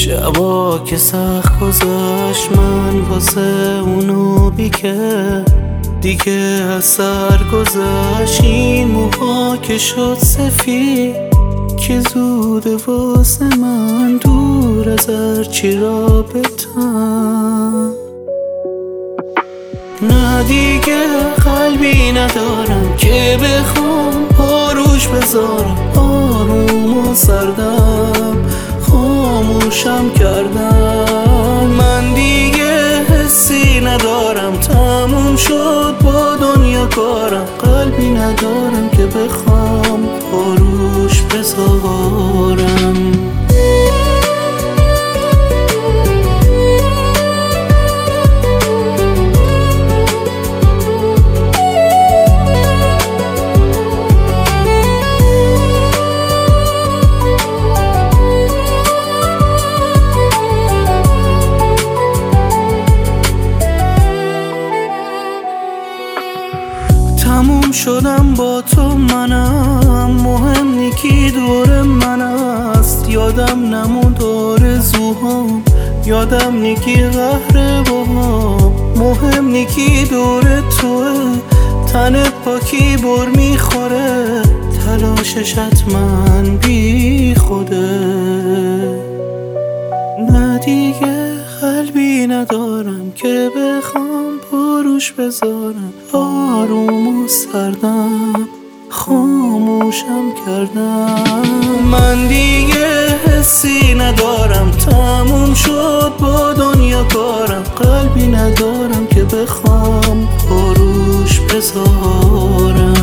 شبا که سخت گذشت من واسه اونو دیگه از سر گذشت این موها که شد سفید که زوده واسه من دور از هرچی رابطم. نه دیگه قلبی ندارم که بخوام پاروش بذارم، آروم و سردم خاموشم کردن. من دیگه حسی ندارم، تموم شد با دنیا کارم. قلبی ندارم که بخوام پاروش بذارم. تموم شدم با تو منم، مهم نیکی دور من است. یادم نموند آرزوهام، یادم نیکی قهر باهام. مهم نیکی دور توه، تنت با کی بر میخوره. تلاشش حتما بی خوده. نه دیگه قلبی ندارم که بخوام پاروش بذارم، آروم و سردم خاموشم کردم. من دیگه حسی ندارم، تموم شد با دنیا کارم. قلبی ندارم که بخوام پاروش بذارم.